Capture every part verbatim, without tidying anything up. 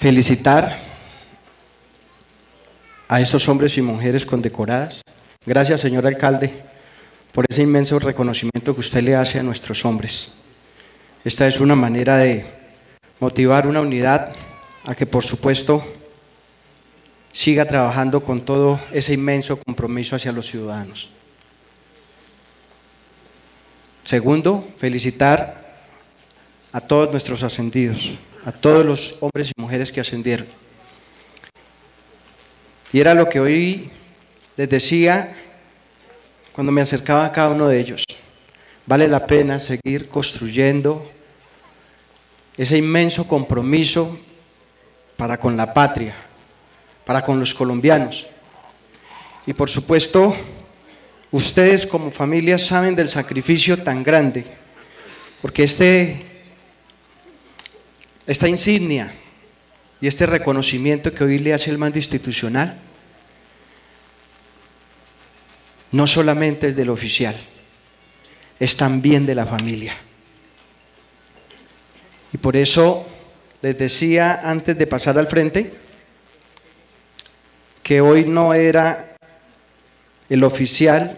felicitar a estos hombres y mujeres condecoradas. Gracias, señor alcalde, por ese inmenso reconocimiento que usted le hace a nuestros hombres. Esta es una manera de motivar una unidad a que, por supuesto, siga trabajando con todo ese inmenso compromiso hacia los ciudadanos. Segundo, felicitar a todos nuestros ascendidos, a todos los hombres y mujeres que ascendieron. Y era lo que hoy les decía cuando me acercaba a cada uno de ellos. Vale la pena seguir construyendo ese inmenso compromiso para con la patria, para con los colombianos. Y por supuesto, ustedes como familia saben del sacrificio tan grande, porque este, esta insignia y este reconocimiento que hoy le hace el mando institucional, no solamente es del oficial, es también de la familia. Y por eso les decía antes de pasar al frente, que hoy no era el oficial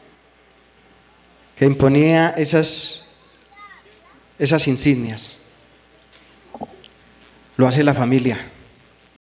que imponía esas, esas insignias, lo hace la familia.